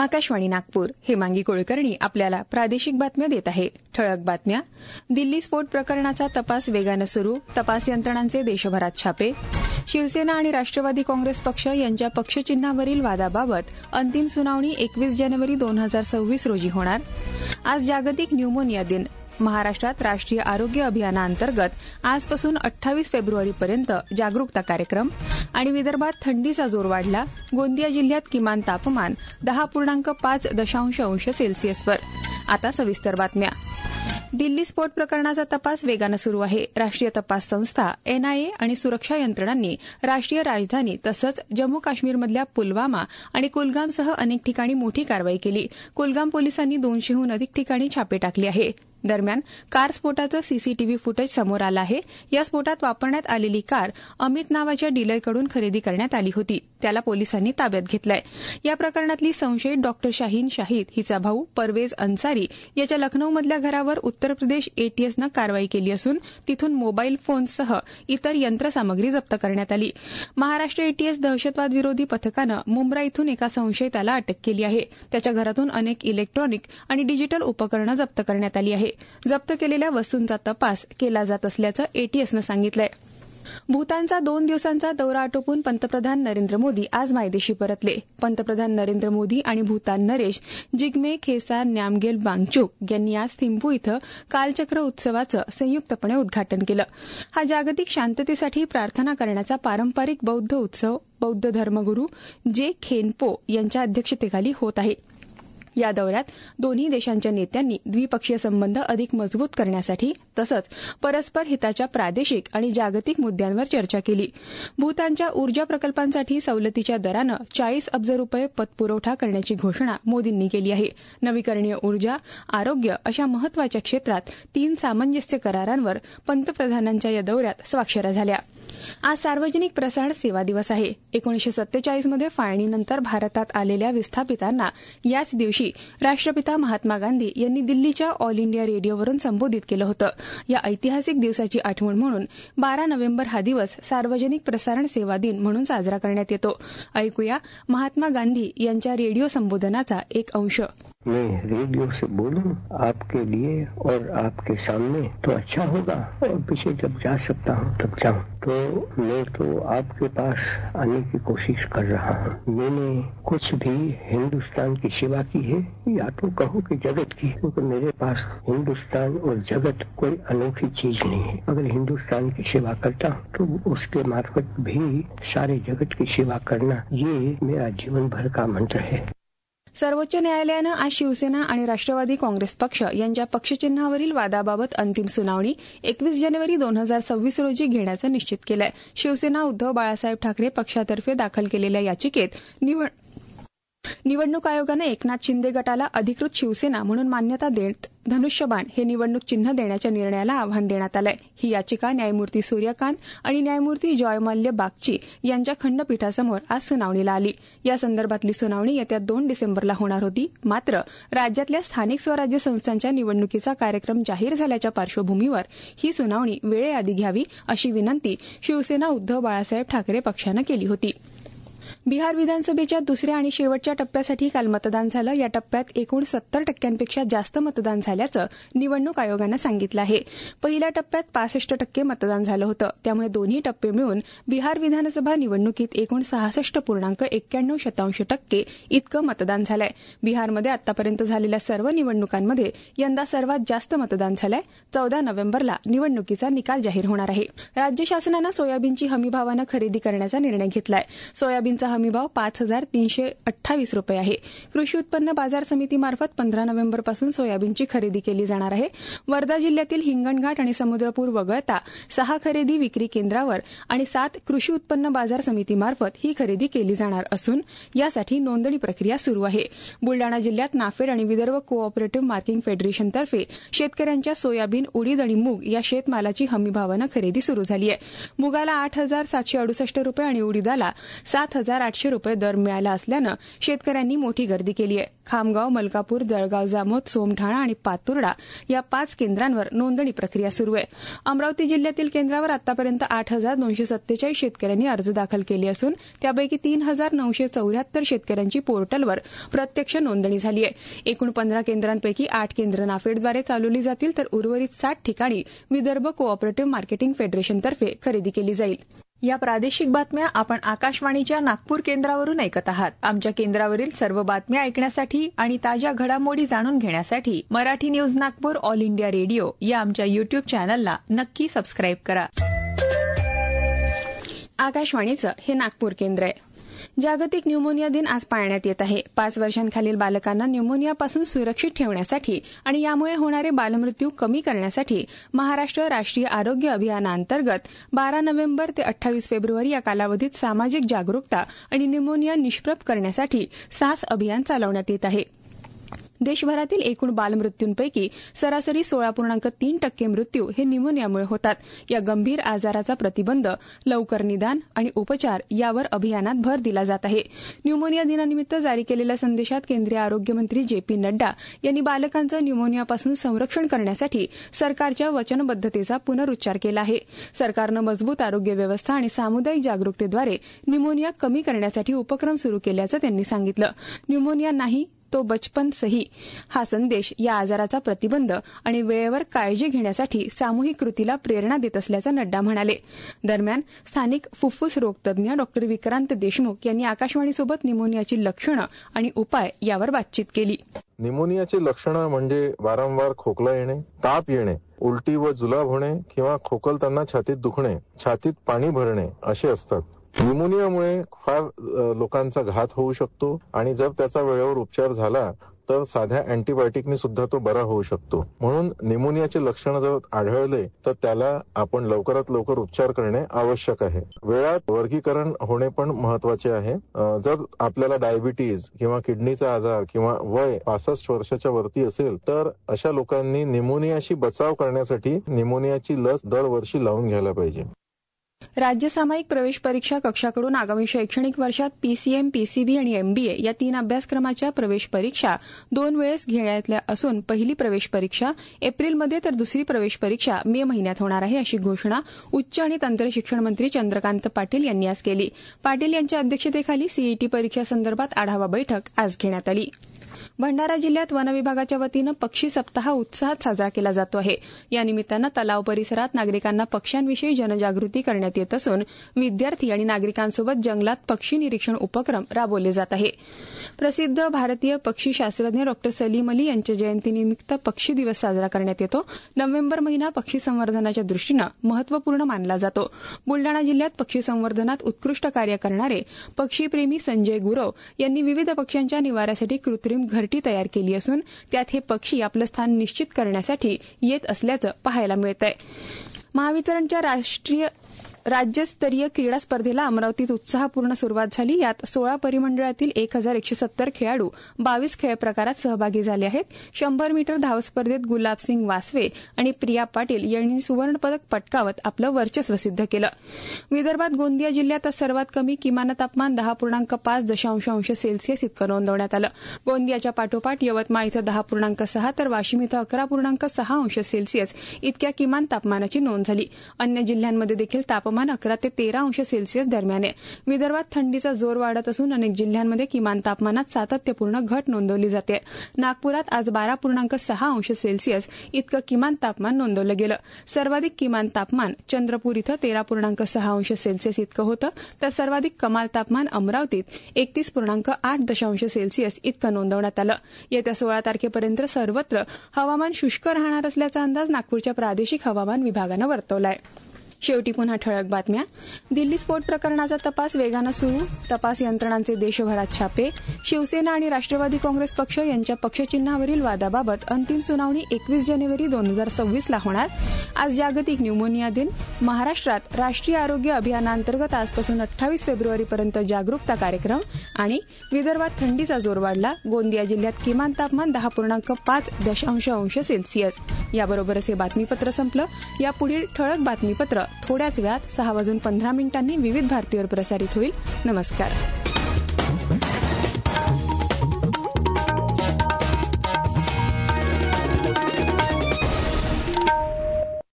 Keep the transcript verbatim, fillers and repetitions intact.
आकाशवाणी नागपूर. हेमांगी कुलकर्णी आपल्याला प्रादेशिक बातम्या देत आहे. ठळक बातम्या. दिल्ली स्फोट प्रकरणाचा तपास वेगानं सुरू. तपास यंत्रणांचे देशभरात छापे. शिवसेना आणि राष्ट्रवादी काँग्रेस पक्ष यांच्या पक्षचिन्हावरील वादाबाबत अंतिम सुनावणी एकवीस जानेवारी दोन हजार सव्वीस रोजी होणार. आज जागतिक न्यूमोनिया दिन. महाराष्ट्रात राष्ट्रीय आरोग्य अभियानाअंतर्गत आजपासून अठ्ठावीस फेब्रुवारीपर्यंत जागरूकता कार्यक्रम. आणि विदर्भात थंडीचा जोर वाढला. गोंदिया जिल्ह्यात किमान तापमान दहा पूर्णांक पाच दशांश अंश सेल्सिअसवर. आता सविस्तर बातम्या. दिल्ली स्फोट प्रकरणाचा तपास वेगानं सुरू आहे. राष्ट्रीय तपास संस्था एनआयए आणि सुरक्षा यंत्रणांनी राष्ट्रीय राजधानी तसंच जम्मू काश्मीरमधल्या पुलवामा आणि कुलगामसह अनेक ठिकाणी मोठी कारवाई केली. कुलगाम पोलिसांनी दोनशेहून अधिक ठिकाणी छापे टाकले आहे. दरम्यान कार स्फोटाचं सीसीटीव्ही फुटेज समोर आलं आहे. या स्फोटात वापरण्यात आलेली कार अमित नावाच्या डीलरकडून खरेदी करण्यात आली होती. त्याला पोलिसांनी ताब्यात घेतलंय. या प्रकरणातली संशयित डॉक्टर शाहीन शाहीद हिचा भाऊ परवेज अन्सारी याच्या लखनौमधल्या घरावर उत्तर प्रदेश एटीएसनं कारवाई केली असून तिथून मोबाईल फोन्ससह इतर यंत्रसामग्री जप्त करण्यात आली. महाराष्ट्र एटीएस दहशतवाद विरोधी पथकानं मुंब्रा इथून एका संशयिताला अटक केली आहे. त्याच्या घरातून अनेक इलेक्ट्रॉनिक आणि डिजिटल उपकरणं जप्त करण्यात आली आहे. जप्त केलेल्या वस्तूंचा तपास केला जात असल्याचं एटीएसनं सांगितलंय. भूतानचा दोन दिवसांचा दौरा आटोपून पंतप्रधान नरेंद्र मोदी आज मायदेशी परतले. पंतप्रधान नरेंद्र मोदी आणि भूतान नरेश जिग्मे खेसार न्यामगेल वांगचुक यांनी आज थिंपू इथं कालचक्र उत्सवाचं संयुक्तपणे उद्घाटन केलं. हा जागतिक शांततेसाठी प्रार्थना करण्याचा पारंपरिक बौद्ध उत्सव बौद्ध धर्मगुरू जे खेनपो यांच्या अध्यक्षतेखाली होत आहे. या दौऱ्यात दोन्ही देशांच्या नेत्यांनी द्विपक्षीय संबंध अधिक मजबूत करण्यासाठी तसंच परस्पर हिताच्या प्रादेशिक आणि जागतिक मुद्द्यांवर चर्चा केली. भूतानच्या ऊर्जा प्रकल्पांसाठी सवलतीच्या दरानं चाळीस अब्ज रुपये पतपुरवठा करण्याची घोषणा मोदींनी केली आहे. नवीकरणीय ऊर्जा, आरोग्य अशा महत्वाच्या क्षेत्रात तीन सामंजस्य करारांवर पंतप्रधानांच्या या दौऱ्यात स्वाक्षऱ्या झाल्या. आज सार्वजनिक प्रसारण सेवा दिवस आहे. एकोणीसशे सत्तेचाळीसमध्ये फाळणीनंतर भारतात आलेल्या विस्थापितांना याच दिवशी राष्ट्रपिता महात्मा गांधी यांनी दिल्लीच्या ऑल इंडिया रेडिओवरून संबोधित केलं होतं. या ऐतिहासिक दिवसाची आठवण म्हणून बारा नोव्हेंबर हा दिवस सार्वजनिक प्रसारण सेवा दिन म्हणून साजरा करण्यात येतो. ऐकूया महात्मा गांधी यांच्या रेडिओ संबोधनाचा एक अंश. मैं रेडियो से बोलूं आपके लिए और आपके सामने तो अच्छा होगा और पीछे जब जा सकता हूं तब जाऊं. तो मैं तो आपके पास आने की कोशिश कर रहा हूं. मैंने कुछ भी हिंदुस्तान की सेवा की है या तो कहो कि जगत की, क्योंकि मेरे पास हिंदुस्तान और जगत कोई अनोखी चीज नहीं है. अगर हिंदुस्तान की सेवा करता हूं तो उसके मार्फत भी सारे जगत की सेवा करना ये मेरा जीवन भर का मंत्र है. सर्वोच्च न्यायालयानं आज शिवसेना आणि राष्ट्रवादी काँग्रेस पक्ष यांच्या पक्षचिन्हावरील वादाबाबत अंतिम सुनावणी एकवीस जानेवारी दोन हजार सव्वीस रोजी घेण्याचं निश्चित केलंय. शिवसेना उद्धव बाळासाहेब ठाकरे पक्षातर्फे दाखल केलेल्या याचिकेत निवड निवडणूक आयोगानं एकनाथ शिंदे गटाला अधिकृत शिवसेना म्हणून मान्यता देत धनुष्यबाण हे निवडणूक चिन्ह देण्याच्या निर्णयाला आव्हान देण्यात आलंय. ही याचिका न्यायमूर्ती सूर्यकांत आणि न्यायमूर्ती जॉयमाल्य बागची यांच्या खंडपीठासमोर आज सुनावणीला आली. या संदर्भातली सुनावणी येत्या दोन डिसेंबरला होणार होती. मात्र राज्यातल्या स्थानिक स्वराज्य संस्थांच्या निवडणुकीचा कार्यक्रम जाहीर झाल्याच्या पार्श्वभूमीवर ही सुनावणी वेळेआधी घ्यावी अशी विनंती शिवसेना उद्धव बाळासाहेब ठाकरे पक्षानं केली होती. बिहार विधानसभेच्या दुसऱ्या आणि शेवटच्या टप्प्यासाठी काल मतदान झालं. या टप्प्यात एकूण सत्तर टक्क्यांपेक्षा जास्त मतदान झाल्याचं निवडणूक आयोगानं सांगितलं आहे. पहिल्या टप्प्यात पासष्ट टक्के मतदान झालं होतं. त्यामुळे दोन्ही टप्पे मिळून बिहार विधानसभा निवडणुकीत एकूण सहासष्ट पूर्णांक एक्क्याण्णव शतांश टक्के इतकं मतदान झालंय. बिहारमध्ये आतापर्यंत झालेल्या सर्व निवडणुकांमध्ये यंदा सर्वात जास्त मतदान झालंय. चौदा नोव्हेंबरला निवडणुकीचा निकाल जाहीर होणार आहे. राज्य शासनानं सोयाबीनची हमीभावानं खरेदी करण्याचा निर्णय घेतलाय. सोयाबीनचा हमीभाव पाच हजार तीनशे अठ्ठावीस रुपये आहे. कृषी उत्पन्न बाजार समितीमार्फत पंधरा नोव्हेंबरपासून सोयाबीनची खरेदी केली जाणार आहे. वर्धा जिल्ह्यातील हिंगणघाट आणि समुद्रपूर वगळता सहा खरेदी विक्री केंद्रावर आणि सात कृषी उत्पन्न बाजार समितीमार्फत ही खरेदी केली जाणार असून यासाठी नोंदणी प्रक्रिया सुरू आहे. बुलडाणा जिल्ह्यात नाफेड आणि विदर्भ कोऑपरेटिव्ह मार्केटिंग फेडरेशनतर्फे शेतकऱ्यांच्या सोयाबीन, उडीद आणि मूग या शेतमालाची हमीभावानं खरेदी सुरू झाली आहे. मुगाला आठ हजार सातशे अडुसष्ट रुपये आणि उडीदाला सात हजार आठशे रुपये दर मिळाला असल्यानं शेतकऱ्यांनी मोठी गर्दी केली आहे. खामगाव, मलकापूर, जळगाव जामोद, सोमठाणा आणि पातुर्डा या पाच केंद्रांवर नोंदणी प्रक्रिया सुरू आहे. अमरावती जिल्ह्यातील केंद्रावर आतापर्यंत आठ हजार दोनशे सत्तेचाळीस शेतकऱ्यांनी अर्ज दाखल केले असून त्यापैकी तीन हजार नऊशे चौऱ्याहत्तर शेतकऱ्यांची पोर्टलवर प्रत्यक्ष नोंदणी झाली आहे. एकूण पंधरा केंद्रांपैकी आठ केंद्र नाफेडद्वारे चालवली जातील तर उर्वरित साठ ठिकाणी विदर्भ कोऑपरेटिव्ह मार्केटिंग फेडरेशनतर्फे खरेदी केली जाईल. या प्रादेशिक बातम्या आपण आकाशवाणीच्या नागपूर केंद्रावरून ऐकत आहात. आमच्या केंद्रावरील सर्व बातम्या ऐकण्यासाठी आणि ताज्या घडामोडी जाणून घेण्यासाठी Marathi news Nagpur all India radio या आमच्या युट्यूब चॅनलला नक्की सबस्क्राईब करा. आकाशवाणीचं हे नागपूर केंद्र आहे. जागतिक न्यूमोनिया दिन आज पाळण्यात येत आहे. पाच वर्षांखालील बालकांना न्यूमोनियापासून सुरक्षित ठेवण्यासाठी आणि यामुळे होणारे बालमृत्यू कमी करण्यासाठी महाराष्ट्र राष्ट्रीय आरोग्य अभियानाअंतर्गत बारा नोव्हेंबर ते अठ्ठावीस फेब्रुवारी या कालावधीत सामाजिक जागरूकता आणि न्यूमोनिया निष्प्रभ करण्यासाठी सास अभियान चालवण्यात येत आहे. देशभरातील एकूण बालमृत्यूंपैकी सरासरी सोळा पूर्णांक तीन टक्के मृत्यू हे न्यूमोनियामुळे होतात. या गंभीर आजाराचा प्रतिबंध, लवकर निदान आणि उपचार यावर अभियानात भर दिला जात आहे. न्यूमोनिया दिनानिमित्त जारी केलेल्या संदेशात केंद्रीय आरोग्यमंत्री जे पी नड्डा यांनी बालकांचं न्यूमोनियापासून संरक्षण करण्यासाठी सरकारच्या वचनबद्धतेचा पुनरुच्चार केला आहे. सरकारनं मजबूत आरोग्य व्यवस्था आणि सामुदायिक जागरूकतेद्वारे न्यूमोनिया कमी करण्यासाठी उपक्रम सुरू केल्याचं त्यांनी सांगितलं. न्यूमोनिया नाही तो बचपन सही हा संदेश या आजाराचा प्रतिबंध आणि वेळेवर काळजी घेण्यासाठी सामूहिक कृतीला प्रेरणा देत असल्याचं नड्डा म्हणाले. दरम्यान स्थानिक फुफ्फुस रोगतज्ञ डॉक्टर विक्रांत देशमुख यांनी आकाशवाणीसोबत न्यूमोनियाची लक्षणं आणि उपाय यावर बातचीत केली. न्यूमोनियाची लक्षणं म्हणजे वारंवार खोकला येणे, ताप येणे, उलटी व जुलाब होणे किंवा खोकलताना छातीत दुखणे, छातीत पाणी भरणे असे असतात. न्यूमोनियामुळे फार लोकांचा घात होऊ शकतो आणि जर त्याचा वेळेवर उपचार झाला तर साध्या अँटीबायोटिकने सुद्धा तो बरा होऊ शकतो. म्हणून न्यूमोनियाचे लक्षण जर आढळले तर त्याला आपण लवकरात लवकर उपचार करणे आवश्यक आहे. वेळात वर्गीकरण होणे पण महत्वाचे आहे. जर आपल्याला डायबिटीज किंवा किडनीचा आजार किंवा वय पासष्ट वर्षाच्या वरती असेल तर अशा लोकांनी न्यूमोनियाशी बचाव करण्यासाठी न्यूमोनियाची लस दरवर्षी लावून घ्यायला पाहिजे. राज्य सामायिक प्रवेश परीक्षा कक्षाकडून आगामी शैक्षणिक वर्षात पीसीएम, पीसीबी आणि एमबीए या तीन अभ्यासक्रमाच्या प्रवेश परीक्षा दोन वेळेस घेण्यातल्या असून पहिली प्रवेश परीक्षा एप्रिलमध्ये तर दुसरी प्रवेश परीक्षा मे महिन्यात होणार आहे अशी घोषणा उच्च आणि तंत्रशिक्षण मंत्री चंद्रकांत पाटील यांनी आज केली. पाटील यांच्या अध्यक्षतेखाली सीईटी परीक्षासंदर्भात आढावा बैठक आज घेण्यात आली. भंडारा जिल्ह्यात वनविभागाच्या वतीनं पक्षी सप्ताह उत्साहात साजरा केला जातो आहे. या निमित्तानं तलाव परिसरात नागरिकांना पक्ष्यांविषयी जनजागृती करण्यात येत असून विद्यार्थी आणि नागरिकांसोबत जंगलात पक्षी निरीक्षण उपक्रम राबवले जात आहे. प्रसिद्ध भारतीय पक्षी शास्त्रज्ञ डॉक्टर सलीम अली यांच्या जयंतीनिमित्त पक्षी दिवस साजरा करण्यात येतो. नोव्हेंबर महिना पक्षी संवर्धनाच्या दृष्टीनं महत्वपूर्ण मानला जातो. बुलडाणा जिल्ह्यात पक्षी संवर्धनात उत्कृष्ट कार्य करणारे पक्षीप्रेमी संजय गुरव यांनी विविध पक्ष्यांच्या निवाऱ्यासाठी कृत्रिम घरटी तयार केली असून त्यात हे पक्षी आपलं स्थान निश्चित करण्यासाठी येत असल्याचं पाहायला मिळतंय. महावितरणच्या राष्ट्रीय राज्यस्तरीय क्रीडा स्पर्धेला अमरावतीत उत्साहपूर्ण सुरुवात झाली. यात सोळा परिमंडळातील एक हजार एकशे सत्तर खेळाडू बावीस खेळ प्रकारात सहभागी झाले आहेत. शंभर मीटर धावस्पर्धेत गुलाबसिंग वासवे आणि प्रिया पाटील यांनी सुवर्णपदक पटकावत आपलं वर्चस्व सिद्ध केलं. विदर्भात गोंदिया जिल्ह्यात सर्वात कमी किमान तापमान दहा पूर्णांक पाच दशांश अंश सेल्सिअस इतकं नोंदवण्यात आलं. गोंदियाच्या पाठोपाठ यवतमाळ इथं दहा पूर्णांक सहा तर वाशिम इथं अकरा पूर्णांक सहा अंश सेल्सिअस इतक्या किमान तापमानाची नोंद झाली. अन्य जिल्ह्यांमध्ये देखील तापमान अकरा ते तेरा अंश सेल्सिअस दरम्यान आहे. विदर्भात थंडीचा जोर वाढत असून अनेक जिल्ह्यांमध्ये किमान तापमानात सातत्यपूर्ण घट नोंदवली जाते. नागपुरात आज बारा पूर्णांक सहा अंश सेल्सिअस इतकं किमान तापमान नोंदवलं गेलं. सर्वाधिक किमान तापमान चंद्रपूर इथं तेरा पूर्णांक सहा अंश सेल्सिअस इतकं होतं तर सर्वाधिक कमाल तापमान अमरावतीत एकतीस पूर्णांक आठ दशांश सेल्सिअस इतकं नोंदवण्यात आलं. येत्या सोळा तारखेपर्यंत सर्वत्र हवामान शुष्क राहणार असल्याचा अंदाज नागपूरच्या प्रादेशिक हवामान विभागानं वर्तवला आहे. शेवटी पुन्हा ठळक बातम्या. दिल्ली स्फोट प्रकरणाचा तपास वेगानं सुरू, तपास यंत्रणांचे देशभरात छापे. शिवसेना आणि राष्ट्रवादी काँग्रेस पक्ष यांच्या पक्षचिन्हावरील वादाबाबत अंतिम सुनावणी एकवीस जानेवारी दोन हजार सव्वीस ला होणार. आज जागतिक न्यूमोनिया दिन. महाराष्ट्रात राष्ट्रीय आरोग्य अभियानाअंतर्गत आजपासून अठ्ठावीस फेब्रुवारीपर्यंत जागरूकता कार्यक्रम. आणि विदर्भात थंडीचा जोर वाढला. गोंदिया जिल्ह्यात किमान तापमान दहा पूर्णांक पाच दशांश अंश सेल्सिअस. याबरोबरच हे बातमीपत्र संपलं. यापुढील ठळक बातमीपत्र थोड्याच वेळात सहा वाजून पंधरा मिनिटांनी विविध भारतीवर प्रसारित होईल. नमस्कार.